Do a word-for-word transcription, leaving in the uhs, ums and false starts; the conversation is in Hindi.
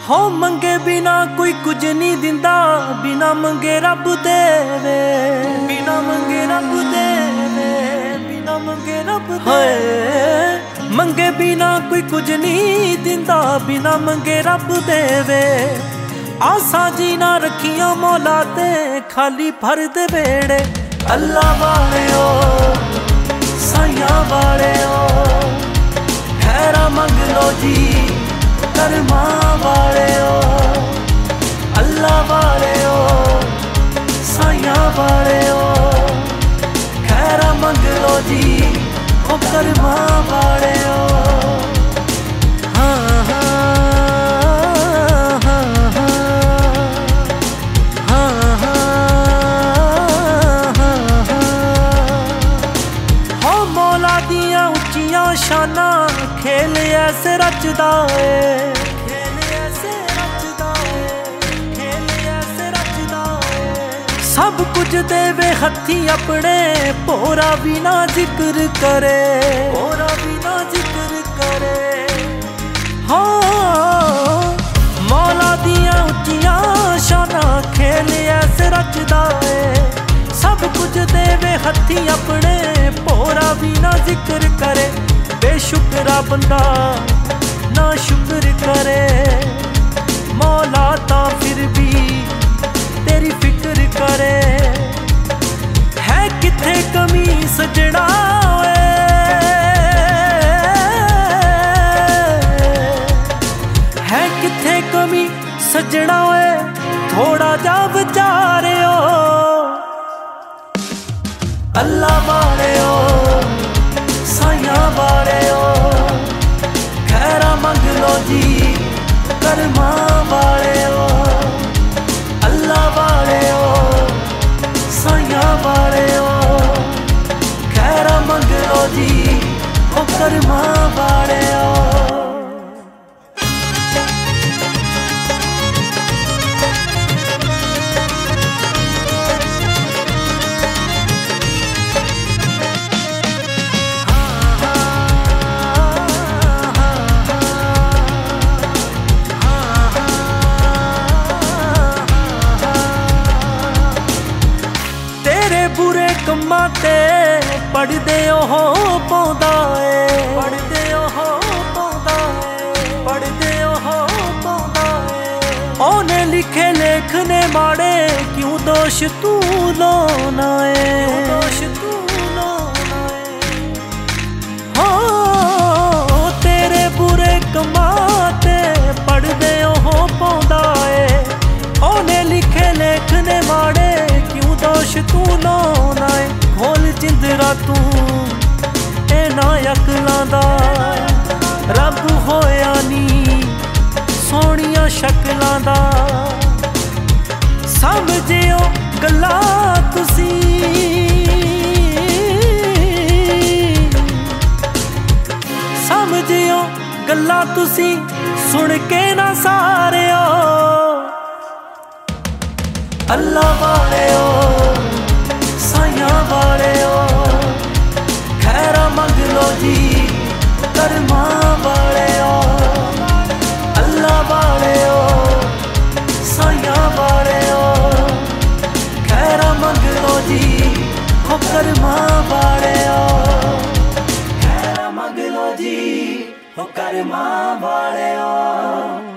हो मंगे बिना कोई कुछ नहीं दिंदा, बिना मंगे रब देवे, बिना मंगे रब देवे, बिना मंगे रब देवे। मंगे बिना कोई कुछ नहीं दिंदा, बिना मंगे रब देवे। आसा जी ना रखियां मौला ते खाली भर दे बेड़े। अल्लाह वाले ओ साइया वाले ओ, खैरा मंग लो जी कर्मा वाले ओ। अल्लाह वाले ओ साइया वाले ओ, खैरा मंग लो जी ओ कर्मा वाले ओ। हाँ हाँ हाँ हाँ हाँ हाँ। हो मौला दियां उच्चियां शाना खेल ऐसे रचदा है, खेल ऐसे रचदा है, खेल ऐसे रचदा है। सब कुछ देवे हथी अपने, पोरा भी ना जिक्र करे, पोरा भी ना जिक्र करे। हाँ मौला दियां उच्चियां शाना खेल ऐसे रचदा है। सब कुछ देवे हथी अपने, पोरा भी ना जिक्र करे। बेशुक्रा बंदा ना शुक्र करे, मौला ता फिर भी तेरी फिक्र करे। है किथे कमी सजना वे, है किथे कमी सजना वे, थोड़ा जा विचारे ओ। अल्लाह वाले ओ साइया वाले ओ, खैरा मंग लो जी कर्मा वाले ओ। अल्लाह वाले ओ साइया वाले ओ, खैरा मंग लो जी ओ कर्मा वाले ओ। बुरे कम्मा ते पढ़दे ओह पौंदा है, पढ़दे ओह पौंदा है, पढ़दे ओह पौंदा है। ओने लिखे लेखने माड़े क्यों दोष तू लाना है, क्यों दोष तू लाना है। हो तेरे बुरे कम्मा ते पढ़दे ओह पौंदा है। ओने लिखे लेखने माड़े क्यों दोष तू लाना है। खोल जिंदरा तू ए ना अकलां दा, रब होया नी सोहणियां शक्लां दा। समझियो गल्लां तुसी, समझियो गल्लां तुसी सुन के ना सारे ओ। अल्लाह वाले ओ साइया वाले ओ, खैरा मंग लो जी कर्मा वाले ओ। अल्लाह वाले ओ साइया वाले ओ, खैरा मंग लो जी ओ कर्मा वाले ओ। खैरा मंग लो जी ओ कर्मा वाले ओ।